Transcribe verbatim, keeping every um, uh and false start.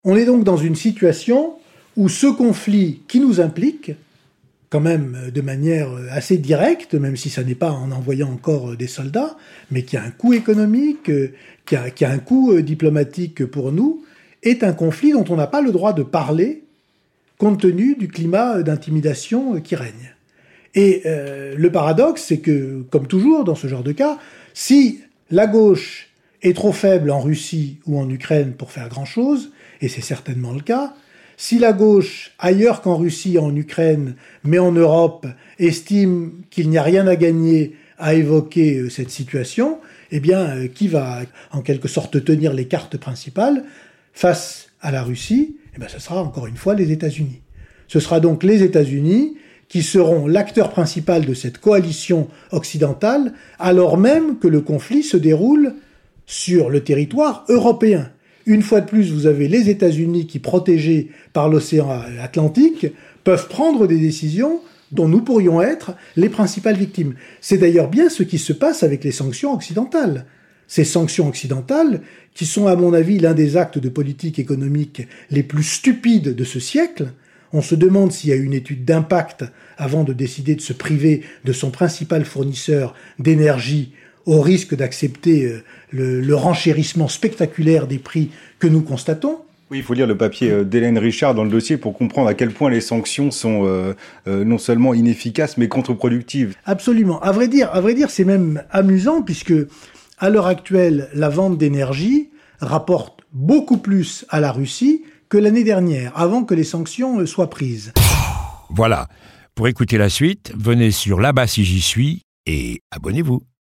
On est donc dans une situation où ce conflit qui nous implique, quand même de manière assez directe, même si ça n'est pas en envoyant encore des soldats, mais qui a un coût économique, qui a, qui a un coût diplomatique pour nous, est un conflit dont on n'a pas le droit de parler compte tenu du climat d'intimidation qui règne. Et euh, le paradoxe, c'est que, comme toujours dans ce genre de cas, si la gauche est trop faible en Russie ou en Ukraine pour faire grand-chose, et c'est certainement le cas, si la gauche, ailleurs qu'en Russie, en Ukraine, mais en Europe, estime qu'il n'y a rien à gagner à évoquer cette situation, eh bien, qui va en quelque sorte tenir les cartes principales face à la Russie? Eh bien, ce sera encore une fois les États-Unis. Ce sera donc les États-Unis qui seront l'acteur principal de cette coalition occidentale, alors même que le conflit se déroule sur le territoire européen. Une fois de plus, vous avez les États-Unis qui, protégés par l'océan Atlantique, peuvent prendre des décisions dont nous pourrions être les principales victimes. C'est d'ailleurs bien ce qui se passe avec les sanctions occidentales. Ces sanctions occidentales, qui sont à mon avis l'un des actes de politique économique les plus stupides de ce siècle. On se demande s'il y a une étude d'impact avant de décider de se priver de son principal fournisseur d'énergie au risque d'accepter le, le renchérissement spectaculaire des prix que nous constatons. Oui, il faut lire le papier d'Hélène Richard dans le dossier pour comprendre à quel point les sanctions sont euh, euh, non seulement inefficaces, mais contre-productives. Absolument. À vrai dire, à vrai dire, c'est même amusant puisque, à l'heure actuelle, la vente d'énergie rapporte beaucoup plus à la Russie que l'année dernière, avant que les sanctions soient prises. Voilà. Pour écouter la suite, venez sur Là-bas si j'y suis et abonnez-vous.